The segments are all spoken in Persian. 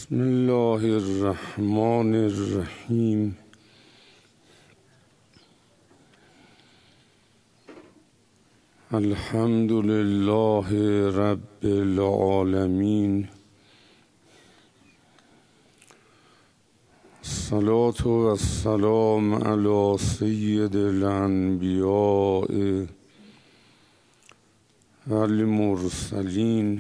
بسم الله الرحمن الرحیم. الحمد لله رب العالمین. الصلاة و السلام علی سید الانبیاء و المرسلین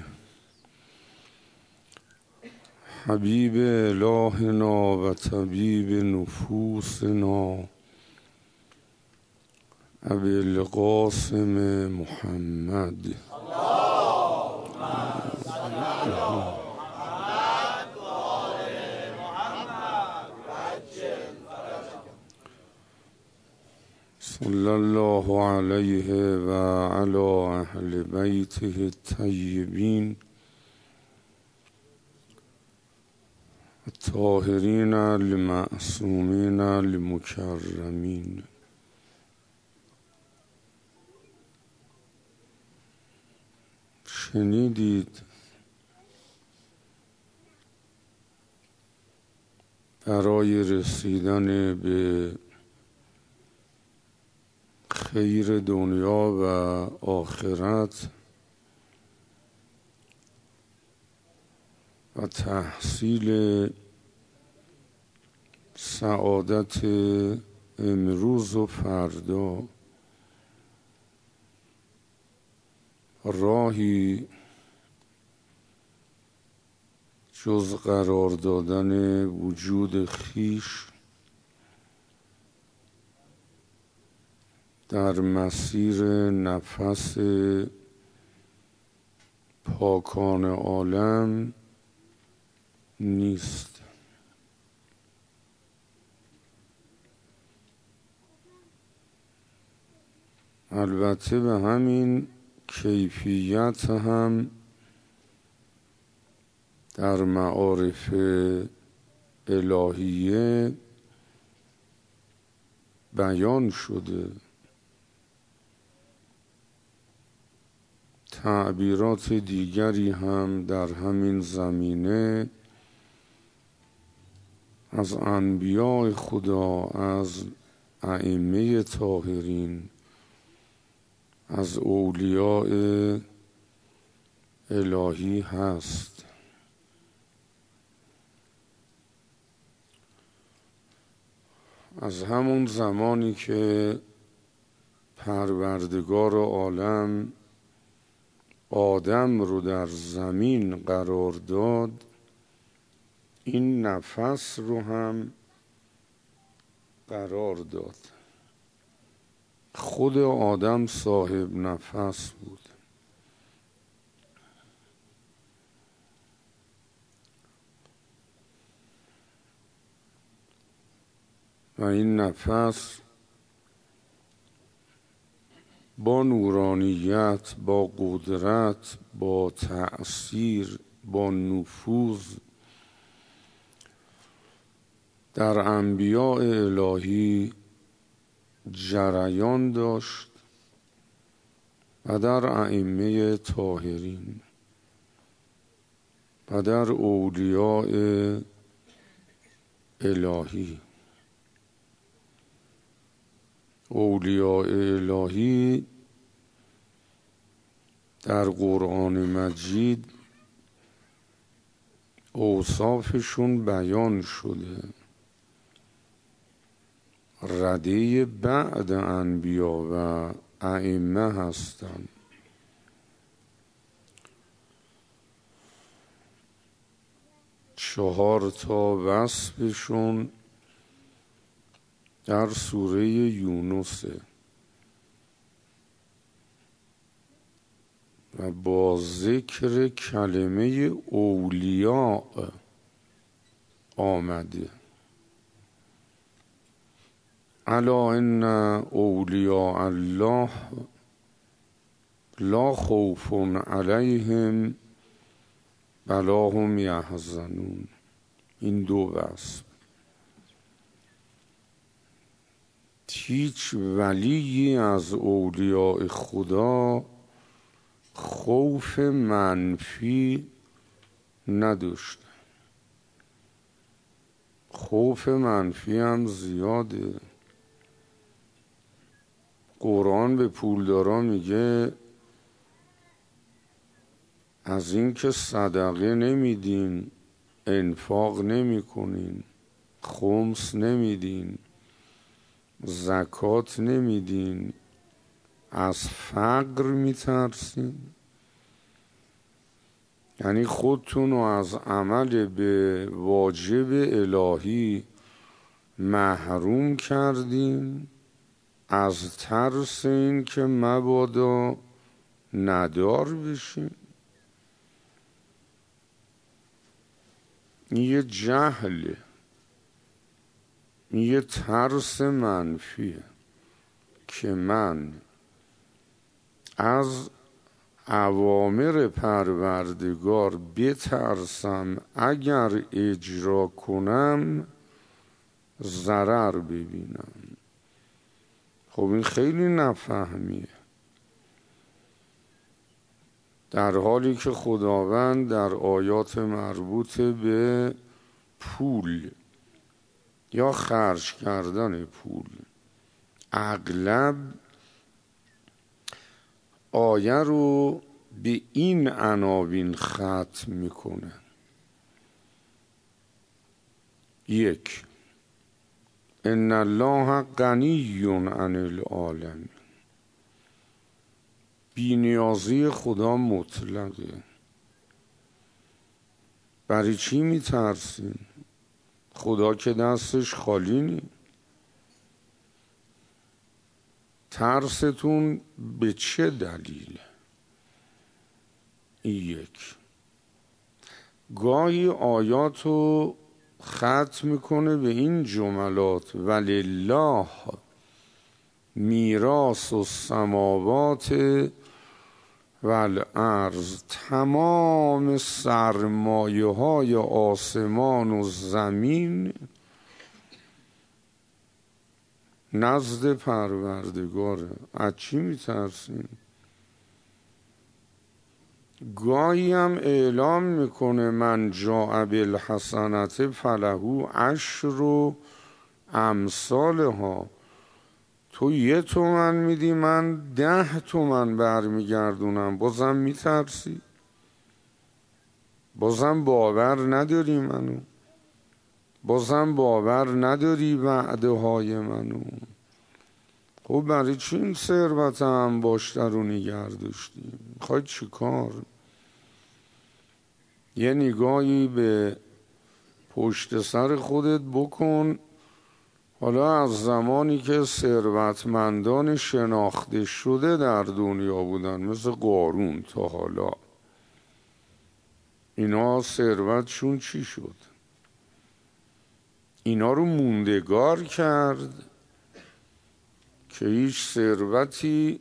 حبیب الهنا و طبیب نفوسنا ابی القاسم محمد صلی الله علیه و علی اهل بیته الطیبین الطاهرین المعصومین المکرمین. شنیدید برای رسیدن به خیر دنیا و آخرت و تحصیل سعادت امروز و فردا راهی جز قرار دادن وجود خویش در مسیر نفس پاکان عالم نیست. البته به همین کیفیت هم در معارف الهیه بیان شده. تعبیرات دیگری هم در همین زمینه از انبیاء خدا، از ائمه طاهرین، از اولیاء الهی هست. از همون زمانی که پروردگار عالم آدم رو در زمین قرار داد، این نفس رو هم قرار داد. خود آدم صاحب نفس بود. و این نفس با نورانیت، با قدرت، با تأثیر، با نفوذ در انبیاء الهی جریان داشت و در ائمه طاهرین و در اولیاء الهی. اولیاء الهی در قرآن مجید اوصافشون بیان شده. رده بعد انبیا و ائمه هستند. چهار تا وصفشون در سوره یونس و با ذکر کلمه اولیاء آمده. الا ان اولیاء الله لا خوف علیهم ولا هم یحزنون. این دو وصف. هیچ ولی از اولیاء خدا خوف منفی نداشت. خوف منفی هم زیاده. قرآن به پولداران میگه از این که صدقه نمیدین، انفاق نمی کنین، خمس نمیدین، زکات نمیدین، از فقر میترسین. یعنی خودتون رو از عمل به واجب الهی محروم کردین از ترس این که مبادا ندار بشین. این یه جهله، این یه ترس منفیه که من از اوامر پروردگار بترسم اگر اجرا کنم ضرر ببینم. خب این خیلی نفهمیه، در حالی که خداوند در آیات مربوط به پول یا خرج کردن پول اغلب آیه رو به این عناوین ختم میکنه: یک، ان الله غنی عن العالمین. بی‌نیازی خدا مطلقه. برای چی میترسین؟ خدا که دستش خالی نی. ترستون به چه دلیله؟ این یک. گاهی آیاتو ختم میکنه به این جملات: ولله میراث السماوات والارض. تمام سرمایه های آسمان و زمین نزد پروردگاره. از چی میترسین؟ گاهی هم اعلام میکنه من جاء بالحسنة فله عشر امثالها. تو 1 تومن میدی، من 10 تومن برمیگردونم. بازم میترسی؟ بازم باور نداری منو؟ بازم باور نداری وعده های منو؟ خب برای چی این ثروت هم باشتر رو نگه داشتی؟ میخوای چی کار؟ یه نگاهی به پشت سر خودت بکن. حالا از زمانی که ثروتمندان شناخته شده در دنیا بودن مثل قارون تا حالا، اینا ثروتشون چی شد؟ اینا رو موندگار کرد که هیچ ثروتی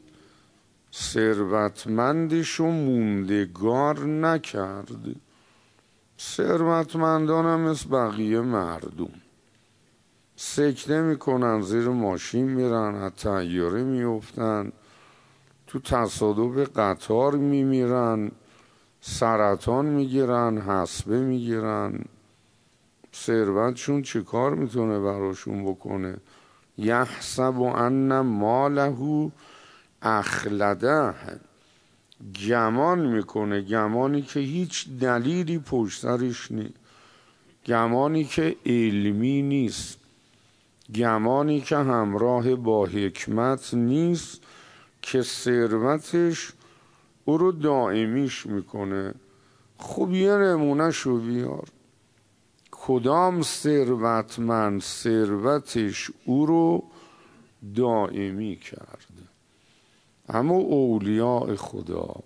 ثروتمندشو موندگار نکرد. ثروتمندان هم مثل بقیه مردم سکته میکنن، زیر ماشین میرن، از طیاره میفتن، تو تصادف قطار میمیرن، سرطان میگیرن، حصبه میگیرن. ثروتشون چی کار میتونه براشون بکنه؟ یحسب ان ماله اخلده. گمان میکنه، گمانی که هیچ دلیلی پشت سرش نیست، گمانی که علمی نیست، گمانی که همراه با حکمت نیست، که ثروتش او رو دائمیش میکنه. خب یه نمونه شو بیار. کدام ثروتمند ثروتش او رو دائمی کرد؟ اما اولیاء خدا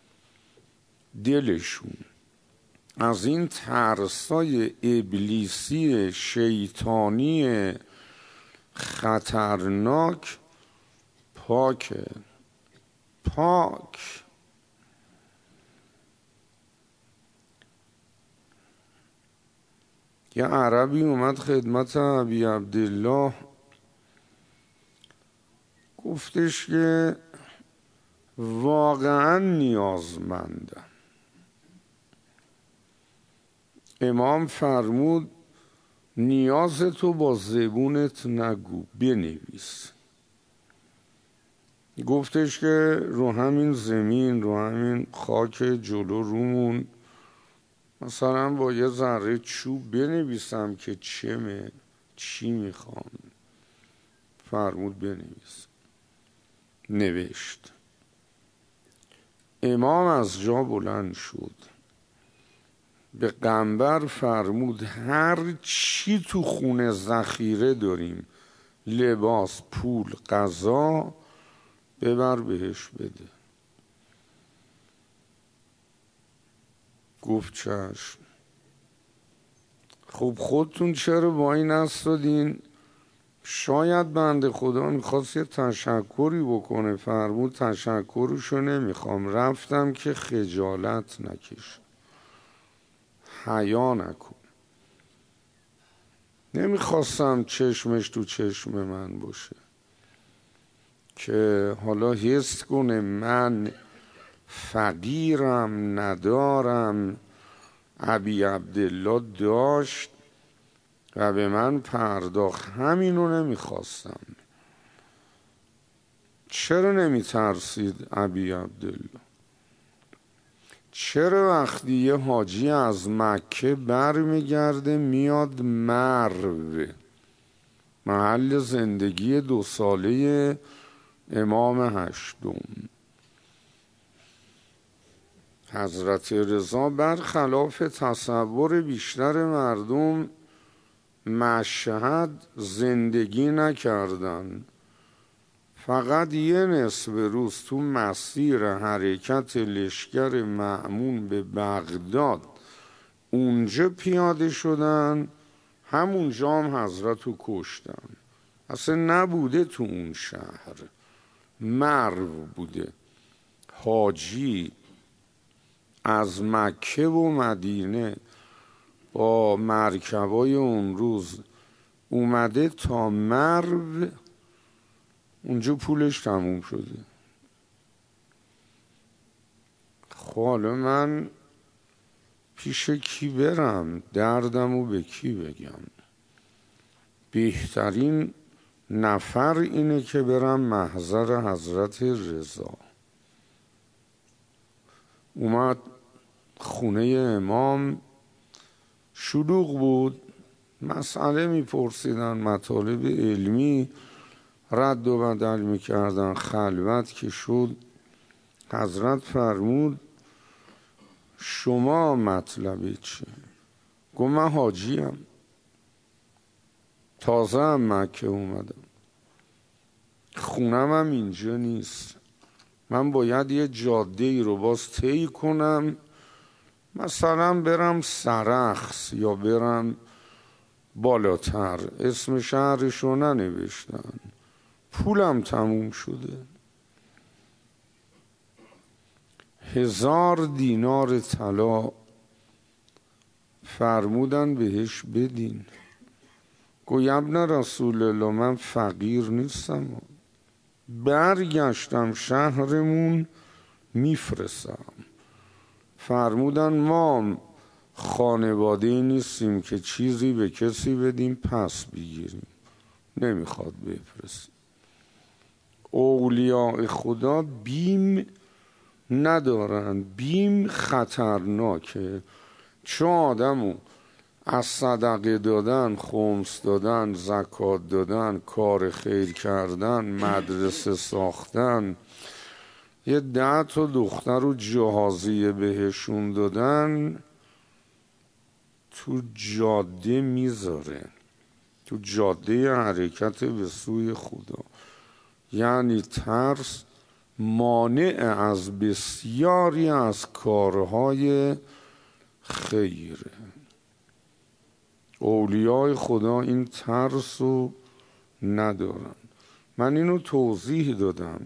دلشون از این ترسای ابلیسی شیطانی خطرناک پاکه. پاک. یه عربی اومد خدمت ابی عبدالله، گفتش که واقعا نیازمندم. امام فرمود نیاز تو با زبونت نگو، بنویس. گفتش که رو همین زمین، رو همین خاک جلو رومون مثلا با یه ذره چوب بنویسم که چی میخوام. فرمود بنویس. نوشت. امام از جا بلند شد، به قنبر فرمود هر چی تو خونه ذخیره داریم، لباس، پول، غذا، ببر بهش بده. گفت چشم. خب خودتون چرا با این استادین؟ شاید بنده خدا میخواست یه تشکری بکنه. فرمود تشکرشو نمیخوام، رفتم که خجالت نکش، حیا نکن. نمیخواستم چشمش تو چشم من باشه که حالا حس کنه من فقیرم، ندارم، ابی عبدالله داشت و به من پرداخت. همینو نمیخواستم. چرا نمیترسید ابی عبدالله؟ چرا وقتی یه حاجی از مکه برمیگرده میاد مرو، محل زندگی 2 ساله امام هشتم، حضرت رضا برخلاف تصور بیشتر مردم مشهد زندگی نکردن، فقط یه نصف روز تو مسیر حرکت لشکر مأمون به بغداد اونجا پیاده شدن، همونجا هم حضرت رو کشتن. اصلا نبوده تو اون شهر، مرو بوده. حاجی از مکه و مدینه با مرکبای اون روز اومده تا مرو، اونجا پولش تموم شده. حالا من پیش کی برم؟ دردمو به کی بگم؟ بهترین نفر اینه که برم محضر حضرت رضا. اومد خونه امام، شلوغ بود، مسئله میپرسیدن، مطالب علمی رد و بدل میکردن. خلوت که شد، حضرت فرمود شما مطلب چیه؟ گفت من حاجیم، تازه هم مکه اومدم، خونم هم اینجا نیست، من باید یه جاده ای رو باز طی کنم، مثلا برم سرخس یا برم بالاتر. اسم شهرش رو ننوشتن، پولم تموم شده. 1000 دینار طلا فرمودن بهش بدین. گوی ابن رسول الله من فقیر نیستم، برگشتم شهرمون میفرستم. فرمودن ما خانواده نیستیم که چیزی به کسی بدیم پس بگیریم، نمیخواد بفرستیم. اولیاء خدا بیم ندارن، بیم خطرناکه. چون آدمو از صدقه دادن، خمس دادن، زکات دادن، کار خیر کردن، مدرسه ساختن، یه 10 تا دختر رو جهازیه بهشون دادن، تو جاده میذاره، تو جاده حرکت به سوی خدا. یعنی ترس مانع از بسیاری از کارهای خیره. اولیای خدا این ترس رو ندارن. من اینو توضیح دادم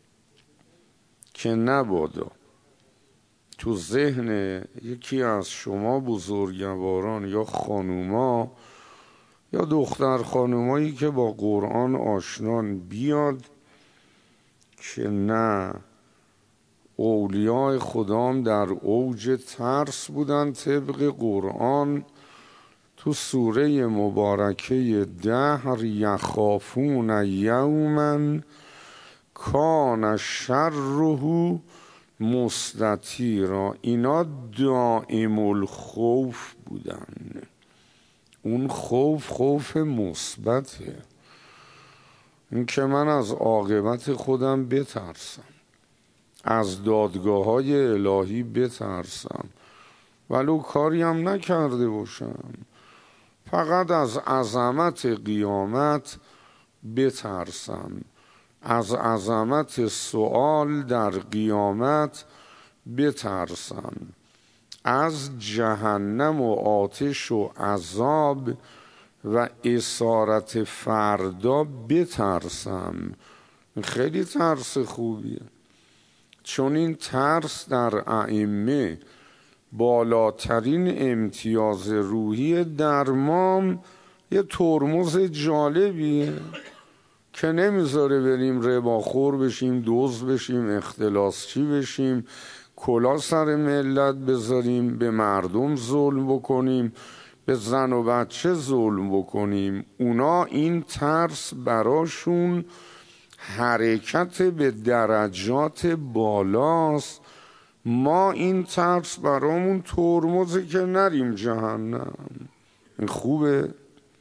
که نبادا تو ذهن یکی از شما بزرگواران یا خانوما یا دختر خانومایی که با قرآن آشنان بیاد که نه، اولیای خدام در اوج ترس بودن طبق قرآن، تو سوره مبارکه دهر یخافون یوما کان شره مستطیرا، اینا دائم الخوف بودن. اون خوف مثبته، این که من از عاقبت خودم بترسم، از دادگاه‌های الهی بترسم، ولو کاری هم نکرده باشم، فقط از عظمت قیامت بترسم، از عظمت سؤال در قیامت بترسم، از جهنم و آتش و عذاب و اسارت فردا بترسم. خیلی ترس خوبیه، چون این ترس در ائمه بالاترین امتیاز روحی درمام یه ترمز جالبیه که نمیذاره بریم رباخور بشیم، دزد بشیم، اختلاسچی بشیم، کلا سر ملت بذاریم، به مردم ظلم بکنیم، به زن و بچه ظلم بکنیم. اونا این ترس براشون حرکت به درجات بالاست، ما این ترس برامون ترمزه که نریم جهنم. این خوبه؟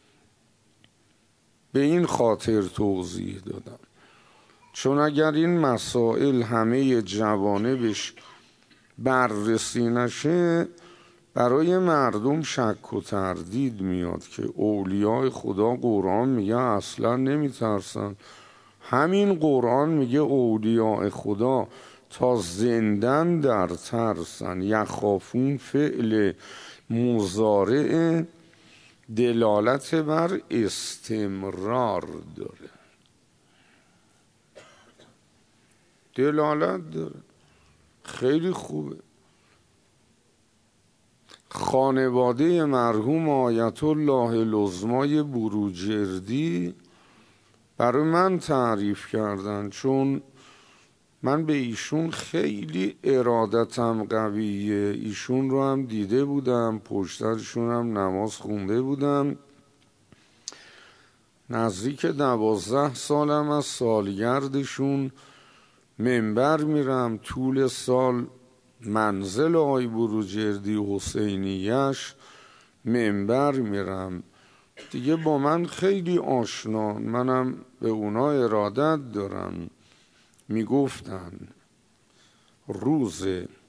به این خاطر توضیح دادم، چون اگر این مسائل همه جوانبش بررسی نشه برای مردم شک و تردید میاد که اولیاء خدا، قرآن میگه اصلا نمیترسن. همین قرآن میگه اولیاء خدا تا زندن در ترسن. یخافون فعل مضارع دلالت بر استمرار داره، دلالت داره. خیلی خوبه. خانواده مرحوم آیت الله العظمای بروجردی برای من تعریف کردن، چون من به ایشون خیلی ارادتم قویه، ایشون رو هم دیده بودم، پشترشون هم نماز خونده بودم. نزدیک 12 سالم از سالگردشون منبر میرم، طول سال منزل آقای بروجردی حسینیش منبر میرم دیگه. با من خیلی آشنا، منم به اونا ارادت دارم. میگفتن روز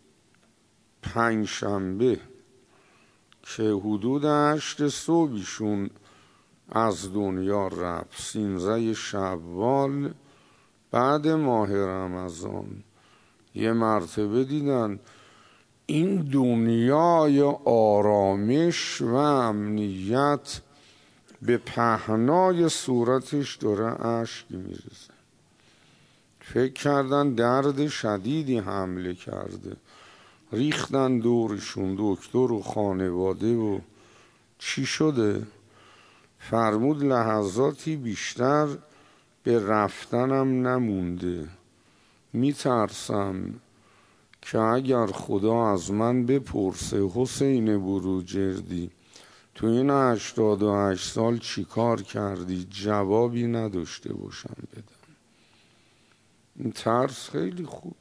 پنجشنبه که حدود 8 صبحشون از دنیا رفت، 13 شوال بعد ماه رمضان، یه مرتبه دیدن این دنیای آرامش و امنیت به پهنای صورتش داره اشک میریزه. فکر کردن درد شدیدی حمله کرده، ریختن دورشون، دکتر و خانواده و چی شده؟ فرمود لحظاتی بیشتر به رفتنم نمونده، میترسم که اگر خدا از من بپرسه حسین بروجردی تو این 88 سال چی کار کردی، جوابی نداشته باشم بدم. این ترس خیلی خوب،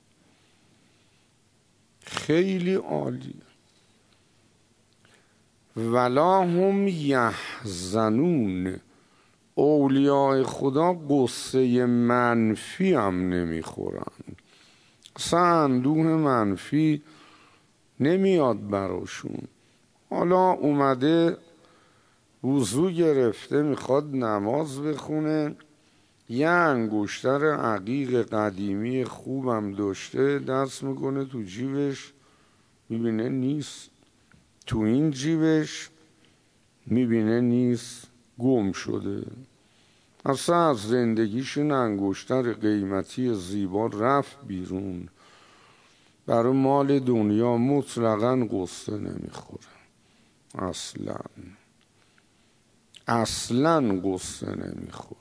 خیلی عالی. ولا هم یحزنون، اولیاء خدا قصه منفی هم نمیخورن، اصلا اندوه منفی نمیاد براشون. حالا اومده وضو گرفته میخواد نماز بخونه، یه انگشتر عقیق قدیمی خوبم داشته، دست میکنه تو جیبش میبینه نیست، تو این جیبش میبینه نیست، گم شده. اصلا از زندگیش این انگشتر قیمتی زیبا رفت بیرون. برای مال دنیا مطلقاً قصه نمیخوره، اصلاً قصه نمیخوره.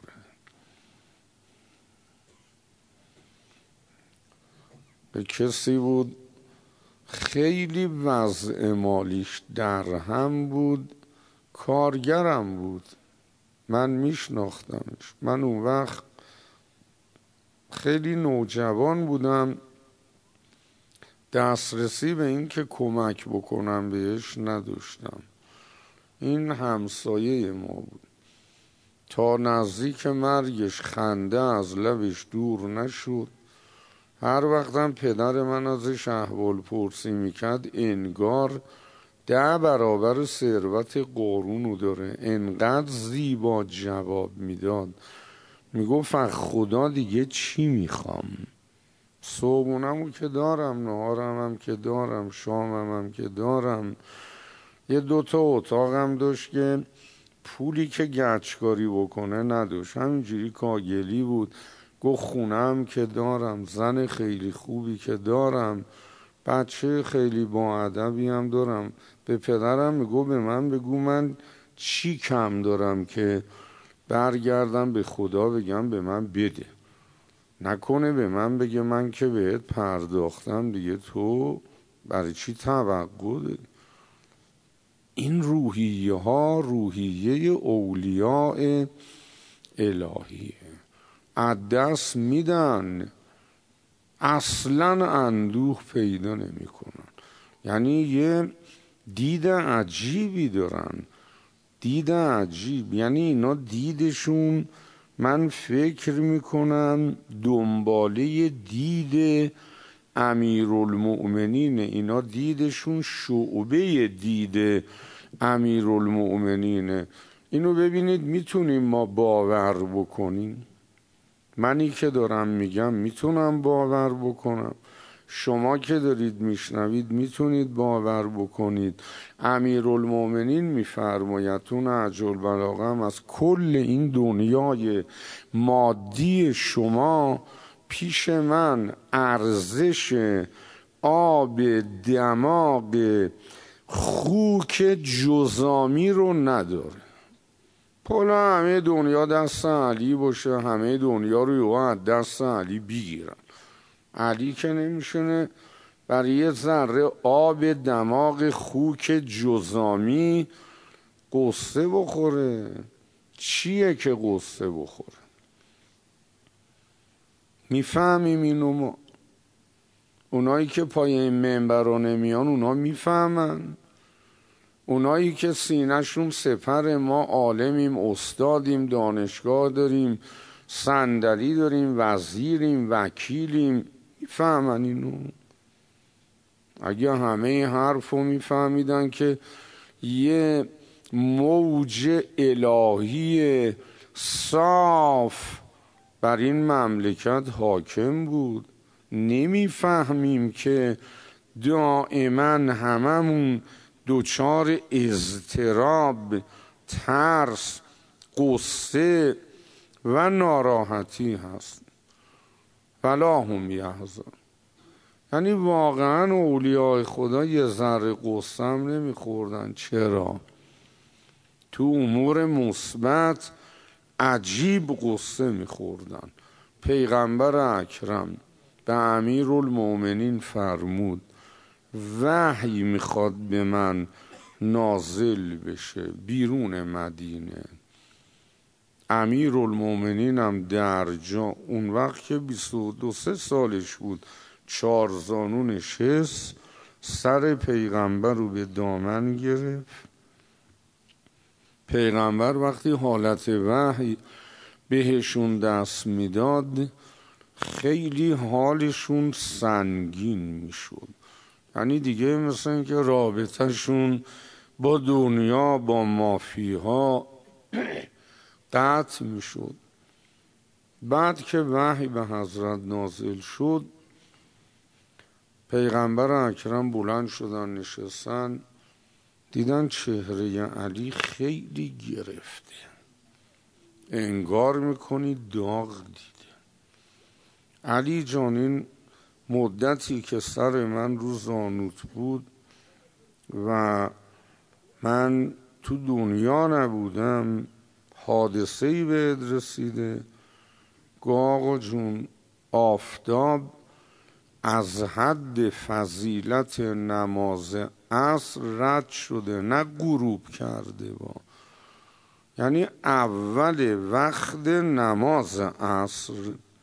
به کسی بود خیلی وضع مالیش در هم بود، کارگرم بود، من میشناختمش. من اون وقت خیلی نوجوان بودم، دسترسی به این که کمک بکنم بهش نداشتم. این همسایه ما بود. تا نزدیک مرگش خنده از لبش دور نشد. هر وقتم پدر من ازش احوال پرسی میکرد انگار 10 برابر ثروت قارونو داره. انقدر زیبا جواب میداد، میگفت خدا دیگه چی میخوام؟ صبحونمو که دارم، نهارم هم که دارم، شامم هم که دارم. یه 2 تا اتاقم داشت که پولی که گچکاری بکنه نداشت، همینجوری کاگلی بود. گفت خونم که دارم، زن خیلی خوبی که دارم، بچه خیلی با ادبی هم دارم. به پدرم میگو به من بگو من چی کم دارم که برگردم به خدا بگم به من بده. نکنه به من بگه من که بهت پرداختم دیگه تو برای چی توقع داری؟ این روحیه ها روحیه اولیاء الهیه. از دست میدن، اصلا اندوه پیدا نمی کنن. یعنی یه دید عجیبی دارن، دید عجیب. یعنی اینا دیدشون، من فکر میکنم دنباله دید امیرالمؤمنین. اینا دیدشون شعبه دید امیرالمؤمنینه. اینو ببینید، میتونیم ما باور بکنیم؟ منی که دارم میگم میتونم باور بکنم، شما که دارید میشنوید میتونید باور بکنید. امیرالمؤمنین میفرماید تو نهج البلاغه هم از کل این دنیای مادی شما پیش من ارزش آب دماغ خوک جزامی رو نداره. پلا همه دنیا دست علی باشه، همه دنیا رو یوها دست علی بگیرن. علی که نمیشونه برای یه ذره آب دماغ خوک جزامی قصه بخوره. چیه که قصه بخوره؟ میفهمیم اینو ما؟ اونایی که پای این منبرا نمیان اونا میفهمن. اونایی که سینه‌شون سپر ما عالمیم، استادیم، دانشگاه داریم، صندلی داریم، وزیریم، وکیلیم، میفهمن اینو؟ اگه همه این حرف رو میفهمیدن که یه موج الهی صاف بر این مملکت حاکم بود. نمیفهمیم که دائما هممون دوچار اضطراب، ترس، قصه و ناراحتی هست. فلا هم یحزنون. یعنی واقعا اولیاء خدا یه ذره قصه هم نمیخوردن. چرا؟ تو امور مثبت عجیب قصه میخوردن. پیغمبر اکرم به امیرالمؤمنین فرمود وحی میخواد به من نازل بشه بیرون مدینه. امیرالمؤمنین هم در جا اون وقت که 22-23 سالش بود 4 زانو نشست، سر پیغمبر رو به دامن گرفت. پیغمبر وقتی حالت وحی بهشون دست میداد خیلی حالشون سنگین میشد. یعنی دیگه مثل این که رابطهشون با دنیا، با مافیها قطع میشد. بعد که وحی به حضرت نازل شد، پیغمبر اکرم بلند شدن نشستن، دیدن چهره علی خیلی گرفته، انگار میکنی داغ دیده. علی جان، این مدتی که سر من رو زانوت بود و من تو دنیا نبودم حادثه‌ای بهت رسیده. آقا جون، آفتاب از حد فضیلت نماز عصر رد شده، نه غروب کرده. با یعنی اول وقت نماز عصر.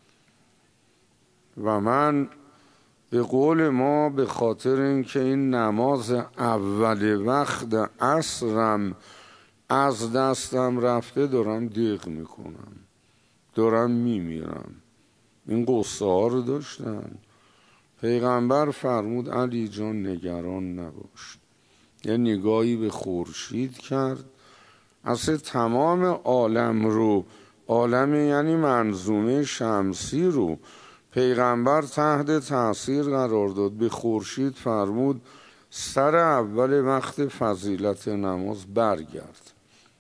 و من به قول ما به خاطر اینکه این نماز اول وقت عصرم از دستم رفته دارم دق میکنم، دارم میمیرم. این قصه ها رو داشتن. پیغمبر فرمود علی جان نگران نباش. یه نگاهی به خورشید کرد، اصلا تمام عالم رو، عالم یعنی منظومه شمسی رو پیغمبر تحت تاثیر قرار داد. به خورشید فرمود سر اول وقت فضیلت نماز برگرد.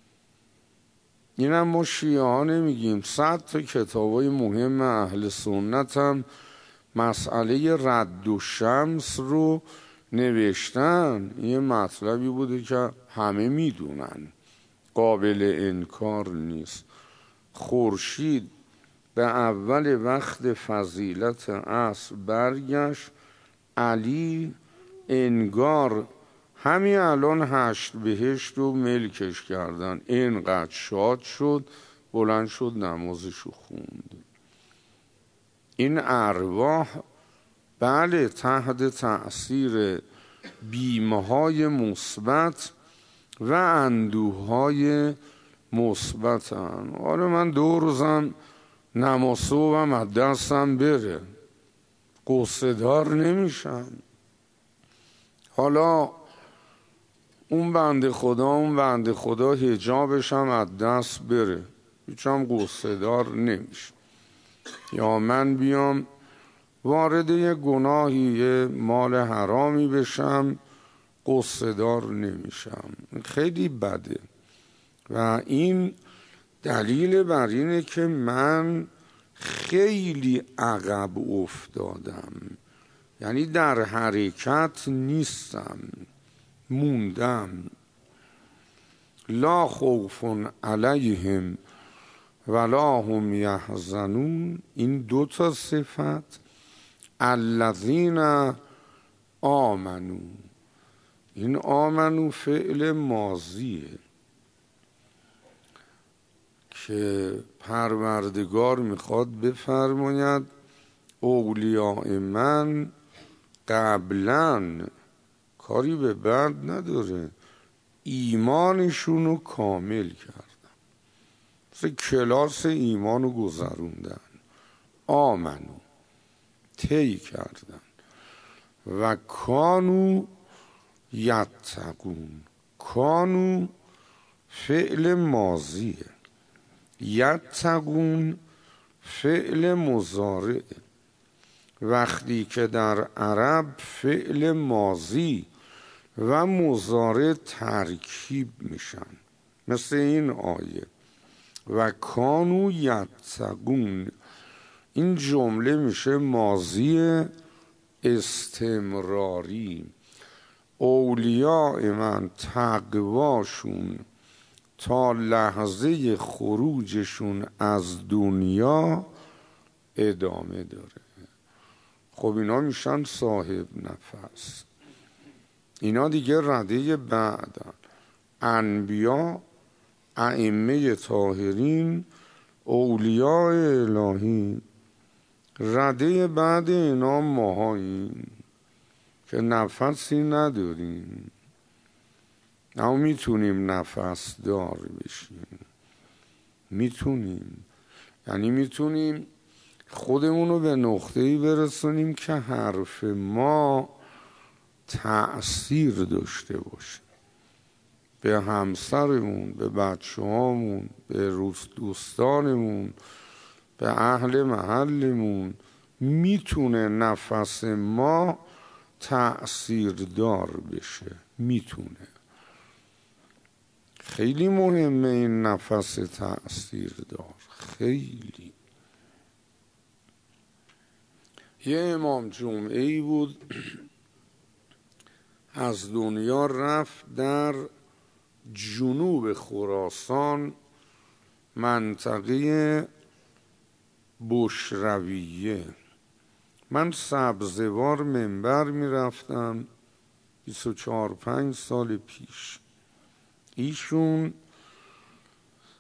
اینم ما شیعه ها نمیگیم. 100 تا کتابای مهم اهل سنت هم مسئله رد و شمس رو نوشتن. یه مطلبی بوده که همه میدونن، قابل انکار نیست. خورشید به اول وقت فضیلت عصر برگشت. علی انگار همین الان 8 بهشت رو ملکش کردن، اینقدر شاد شد، بلند شد نمازشو خوند. این ارواح بله تحت تأثیر بیمه‌های مثبت و اندوه‌های مثبتن. آره من 2 روزم نماز صبحم از دستم بره، قصه دار نمیشم. حالا اون بنده خدا حجابش هم از دست بره، هیچم قصه دار نمیشه. یا من بیام وارد یه گناهی، یه مال حرامی بشم، قصه دار نمیشم. خیلی بده. و این دلیل بر اینه که من خیلی عقب افتادم، یعنی در حرکت نیستم، موندم. لا خوف علیهم ولا هم یحزنون. این 2 تا صفت الذین آمنو. این آمنو فعل ماضیه که پروردگار میخواد بفرماید اولیاء من قبلا، کاری به بعد نداره، ایمانشون رو کامل کردن، مثل کلاس ایمان رو گذروندن، آمنو طی کردن. و کانو یتقون. کانو فعل ماضیه، یتقون فعل مضارع. وقتی که در عرب فعل ماضی و مضارع ترکیب میشن، مثل این آیه و کانو یتقون، این جمله میشه ماضی استمراری. اولیاء من تقواشون تا لحظه خروجشون از دنیا ادامه داره. خب اینا میشن صاحب نفس. اینا دیگه رده بعدن. انبیا، ائمه طاهرین، اولیاء الهی، رده بعد اینا ماهاییم که نفسی نداریم، اما میتونیم نفس دار بشیم. میتونیم، یعنی میتونیم خودمون رو به نقطه‌ای برسونیم که حرف ما تأثیر داشته باشه، به همسرمون، به بچه‌هامون، به دوستانمون، به اهل محلمون. میتونه نفس ما تأثیر دار بشه، میتونه. خیلی مهمه این نفس تأثیر دار، خیلی. یه امام جمعه ای بود از دنیا رفت در جنوب خراسان، منطقه بشرویه. من سبزوار منبر میرفتم 24-25 سال پیش. ایشون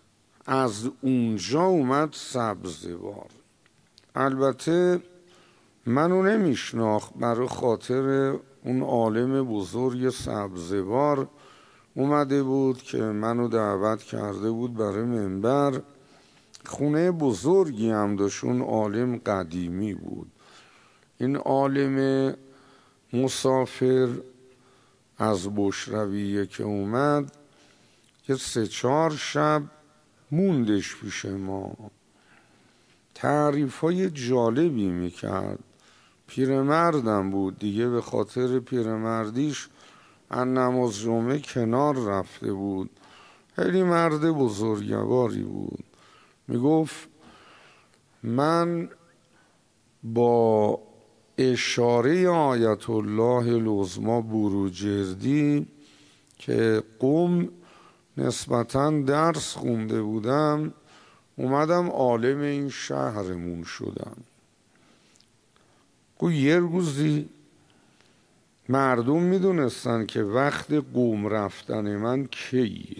از اونجا اومد سبزوار. البته منو نمیشناخت، برای خاطر اون عالم بزرگ سبزوار اومده بود که منو دعوت کرده بود برای منبر. خونه بزرگی هم داشت، اون عالم قدیمی بود. این عالم مسافر از بشرویه که اومد که 3-4 شب موندش پیش ما، تعریف‌های جالبی میکرد. پیرمردم بود دیگه، به خاطر پیرمردیش از نماز جمعه کنار رفته بود. خیلی مرد بزرگواری بود. میگفت من با اشاره آیت الله العظمی بروجردی که قم نسبتاً درس خونده بودم، اومدم عالم این شهرمون شدم. یه روزی مردم میدونستن که وقت قم رفتن من کیه.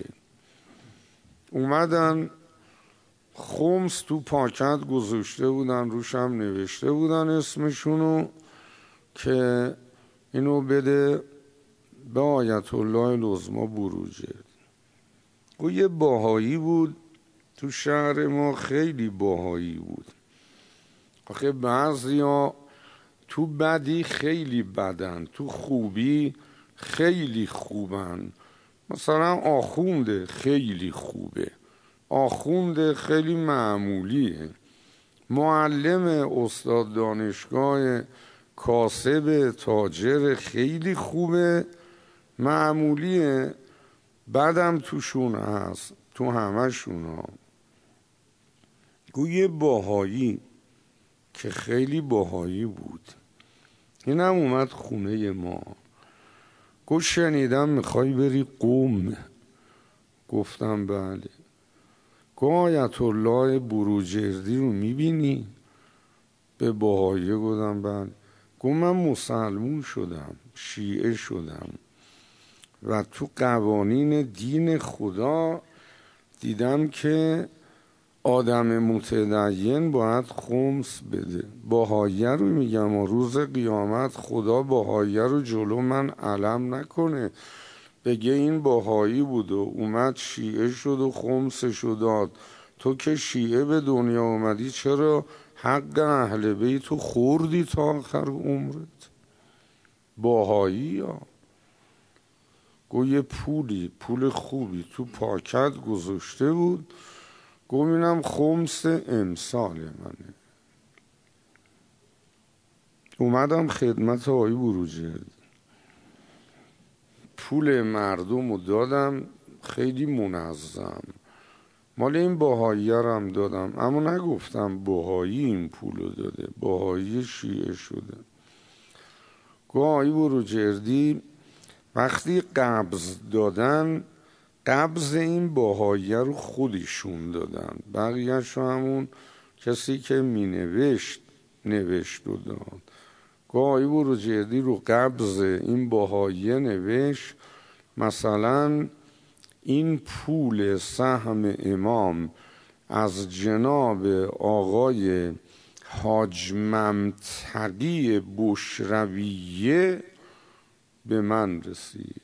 اومدن خمس تو پاکت گذاشته بودن، روشم نوشته بودن اسمشونو که اینو بده به آیت الله العظمی بروجرد. یه باهایی بود تو شهر ما، خیلی باهایی بود. آخه بعضیا تو بدی خیلی بدن، تو خوبی خیلی خوبن. مثلا آخونده خیلی خوبه، آخونده خیلی معمولیه. معلم استاد دانشگاه کاسب تاجر خیلی خوبه، معمولیه. بعدم توشون هست، تو همه شونا. یه باهایی که خیلی باهایی بود، اینم اومد خونه ما. گفت شنیدم میخوای بری قم. گفتم بله. گفت آیت الله بروجردی رو میبینی؟ به باهایی گفتم بله. گفت من مسلمون شدم، شیعه شدم و تو قوانین دین خدا دیدم که آدم متدین باید خمس بده. باهایه رو میگم، و روز قیامت خدا باهایه رو جلو من علم نکنه، بگه این باهایی بود و اومد شیعه شد و خمسشو داد. تو که شیعه به دنیا اومدی چرا حق اهل بیتو خوردی تا آخر عمرت؟ باهایی ها. گو یه پول خوبی تو پاکت گذاشته بود. گفت اینم خمس امسال منه. اومدم خدمت آقای بروجرد، پول مردم رو دادم، خیلی منظم. مال این باهایی هم دادم، اما نگفتم باهایی این پول رو داده، باهایی شیعه شده. گفت آقای بروجردی وقتی قبض دادن، قبض این باهایه رو خودشون دادن، بقیهش رو همون کسی که می نوشت و داد. گاهی بروجردی رو قبض این باهایه نوشت مثلا این پول سهم امام از جناب آقای حاج ممتقی بشرویه به من رسید.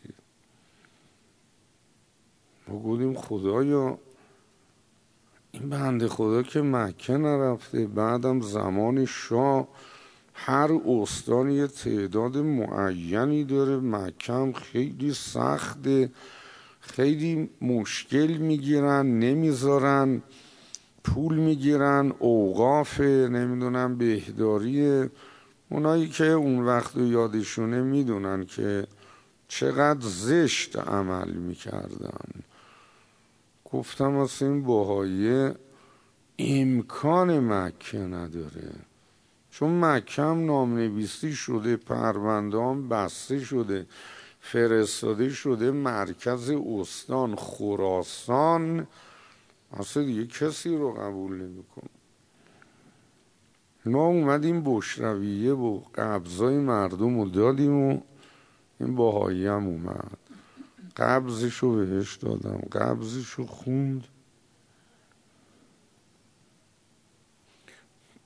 ما گفتیم خدایا این بنده خدا که مکه نرفته، بعدم زمان شاه هر استان یه تعداد معینی داره، مکه هم خیلی سخته، خیلی مشکل میگیرن، نمیذارن، پول میگیرن، اوقافه، نمیدونم بهداریه. اونایی که اون وقت یادشونه میدونن که چقدر زشت عمل میکردن. گفتم اصلا این باهایه امکان مکه نداره، چون مکه هم نامنویسی شده، پرونده هم بسته شده، فرستاده شده مرکز استان خراسان، اصلا دیگه کسی رو قبول نمی‌کنه. ما اومدیم بشرویه و قبضای مردم رو دادیم و این باهایی هم اومد، قبضشو بهش دادم، قبضشو خوند.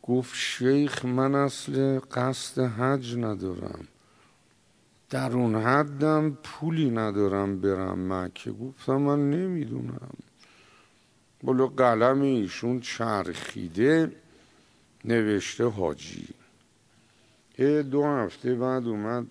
گفت شیخ من اصل قصد حج ندارم، در اون حدم پولی ندارم برم مکه. گفتم من نمیدونم. بالا قلم ایشون چرخیده نوشته حاجی. 2 هفته بعد اومد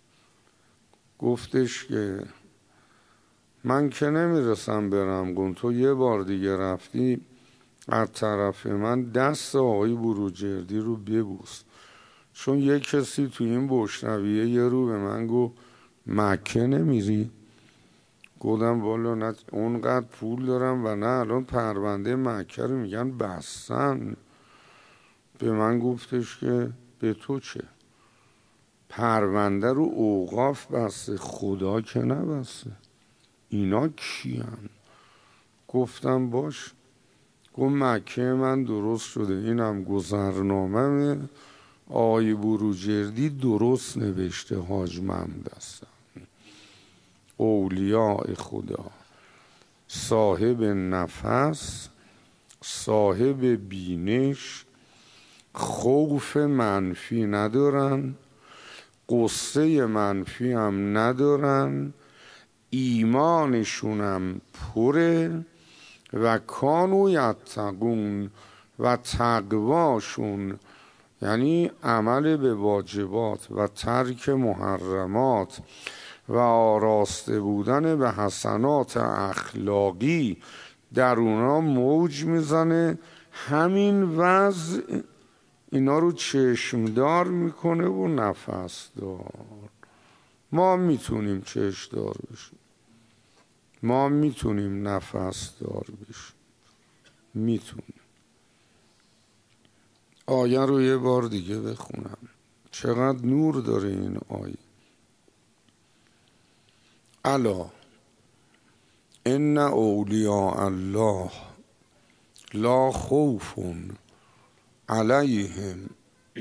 گفتش که من که نمیرسم برم. گفت تو یه بار دیگه رفتی از طرف من دست آقای بروجردی رو ببوس، چون یه کسی تو این بشنویه یه رو به من گفت مکه نمیری. گفتم والا نه اونقدر پول دارم و نه الان پرونده مکه رو میگن بستن. به من گفتش که به تو چه، پرونده رو اوقاف بسته، خدا که نبسته، اینا کیان؟ گفتم باش. گفت مکه من درست شده، اینم گذرنامه آقای بروجردی درست نوشته حاج محمد هستم، اولیاء خدا، صاحب نفس، صاحب بینش، خوف منفی ندارن، قصه منفی هم ندارن، ایمانشونم پره و کانو یتقون و تقواشون یعنی عمل به واجبات و ترک محرمات و آراسته بودن به حسنات اخلاقی در اونا موج میزنه. همین وضع اینا رو چشمدار میکنه و نفس دار. ما میتونیم چشمدار بشیم، ما میتونیم نفس دار بشیم، میتونیم. آیه رو یه بار دیگه بخونم، چقدر نور داره این آیه. الا ان اولیاء الله لا خوف علیهم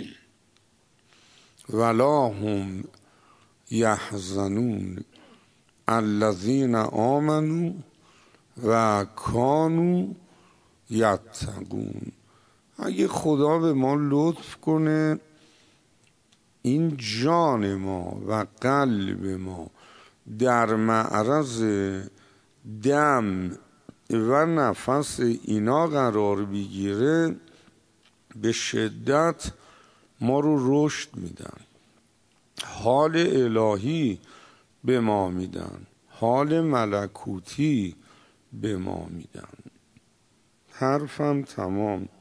ولا هم یحزنون الذین آمنوا و کانوا یتقون. اگه خدا به ما لطف کنه این جان ما و قلب ما در معرض دم و نفس اینا قرار بگیره، به شدت ما رو رشد میدن، حال الهی به ما میدن، حال ملکوتی به ما میدن. حرفم تمام.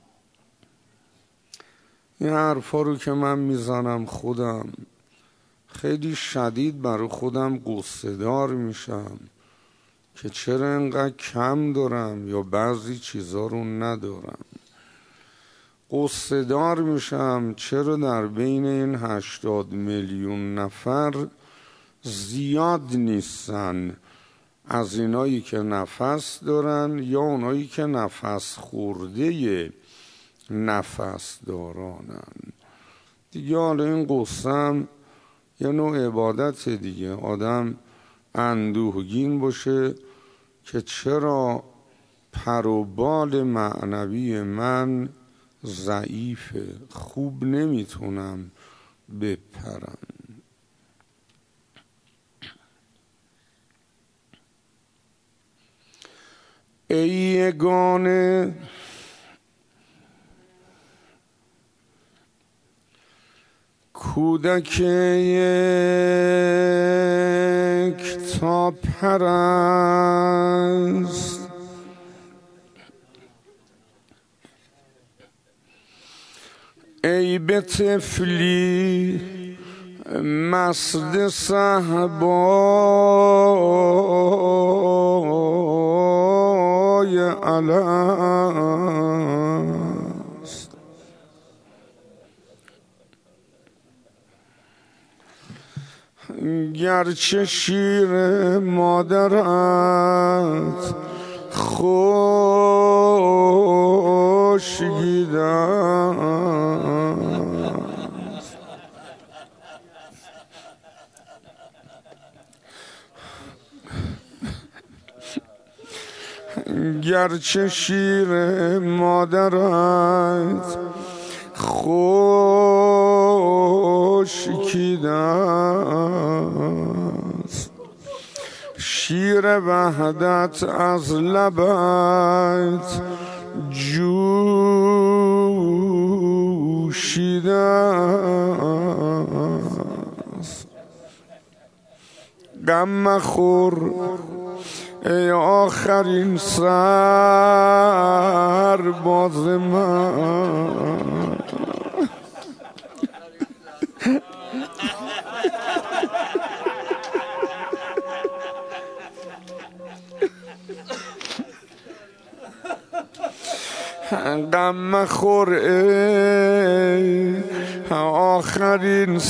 این حرفا رو که من میزنم خودم خیلی شدید برای خودم قصه دار میشم که چرا انقدر کم دارم یا بعضی چیزا رو ندارم. قصه دار میشم چرا در بین این 80 میلیون نفر زیاد نیستن از اینایی که نفس دارن یا اونایی که نفس خورده نفس دارانن. دیگه حالا این قصم یه نوع عبادت دیگه، آدم اندوهگین باشه که چرا پر و بال معنوی من ضعیفه، خوب نمیتونم بپرم. ای یگانه کودک یک تا پرست، ای به طفلی مسد صحبای الست، گرچه شیر مادرت خشکیدست، گرچه شیر مادرت خشکیده است شیر وحدت از لبت جوشیده است غم مخور ای آخرین سرباز من غم مخور ای آخرین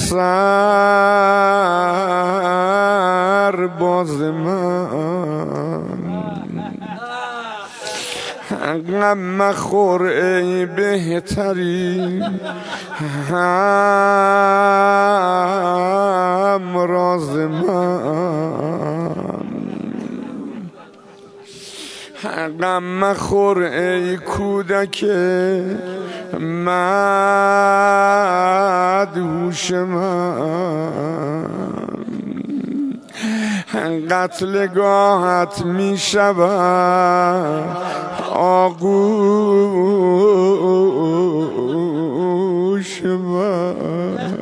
سرباز من غم مخور ای بهترین همراز من غم مخور ای کودک مدهوش من قتلگاهت می شود آغوش من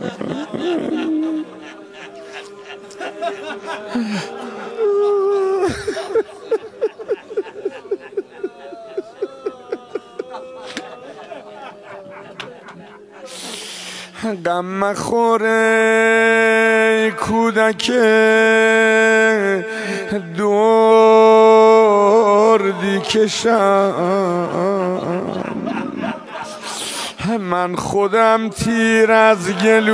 غم مخور ای کودک دردی کشم من خودم تیر از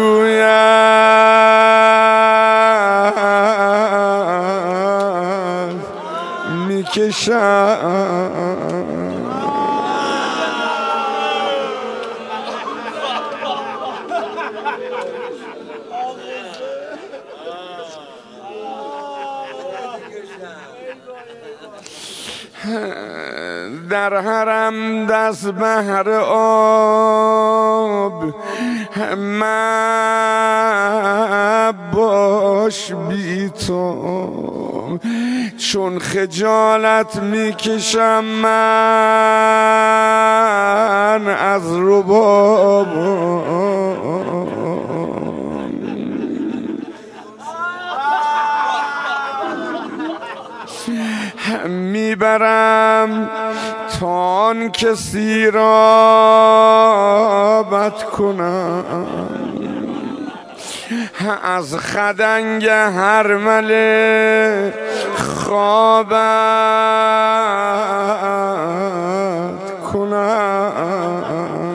گلویم میکشم در حرم دست بهر آب مباش بی تو چون خجالت میکشم من از رباب میبرم تان که سیرابت کنم از خدنگ هرمل خوابت کنم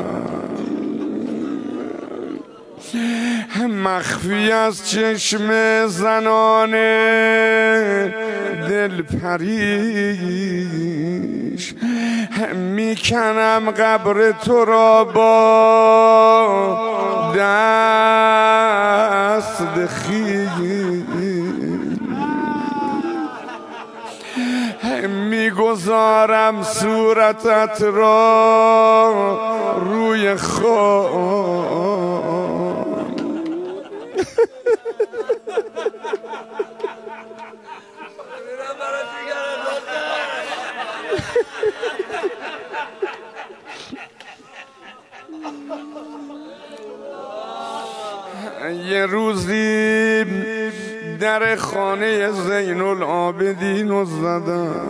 مخفی از چشم زنان دل پریش میکنم قبر تو را با دست خویش میگذارم صورتت را روی خاک یه روزی در خانه زین العابدین رو زدن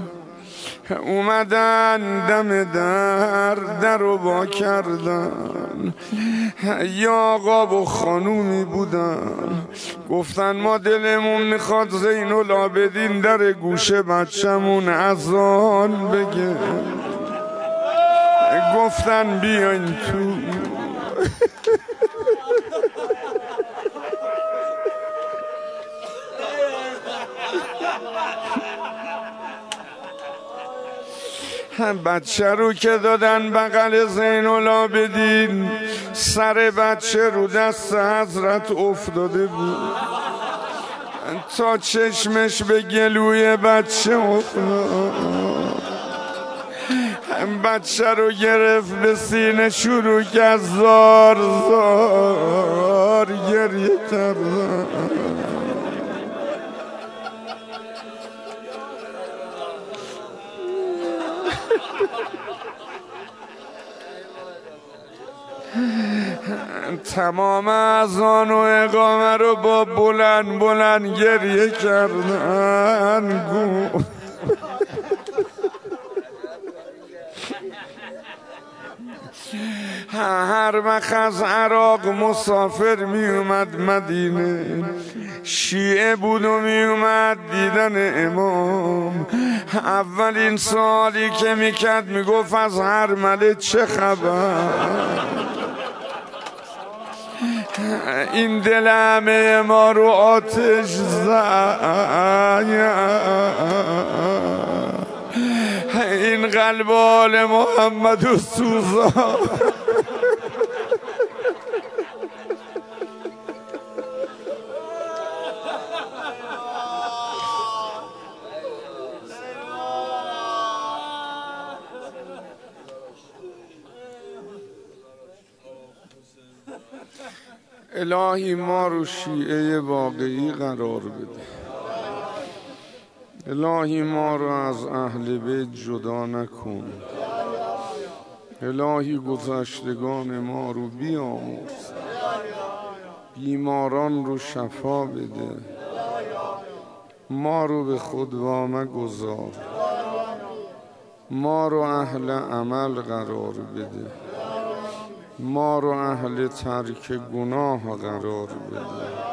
اومدن دم در رو با کردن یا آقا و خانومی بودن گفتن ما دلمون میخواد زین العابدین در گوشه بچمون اذان بگه گفتن بیاین تو بچه رو که دادن بغل زین العابدین سر بچه رو دست حضرت افتاده بود تا چشمش به گلوی بچه افتاد بچه رو گرفت به سینه شروع کرد زار زار گریه کردن. تمام اذان و اقامه رو با بلند بلند گریه کردن. هر وقت از عراق مسافر می اومد مدینه، شیعه بود و می اومد دیدن امام، اولین سوالی که میکرد میگفت از هرمله چه خبر؟ این دل همه ما رو آتش زد، این قلب آل محمد و سوزان. الهی ما رو شیعه واقعی قرار بده. الهی ما رو از اهل بیت جدا نکن. الهی گذشتگان ما رو بیامرز، بیماران رو شفا بده، ما رو به خود وامگذار، ما رو اهل عمل قرار بده، ما رو اهل ترک گناه قرار بده.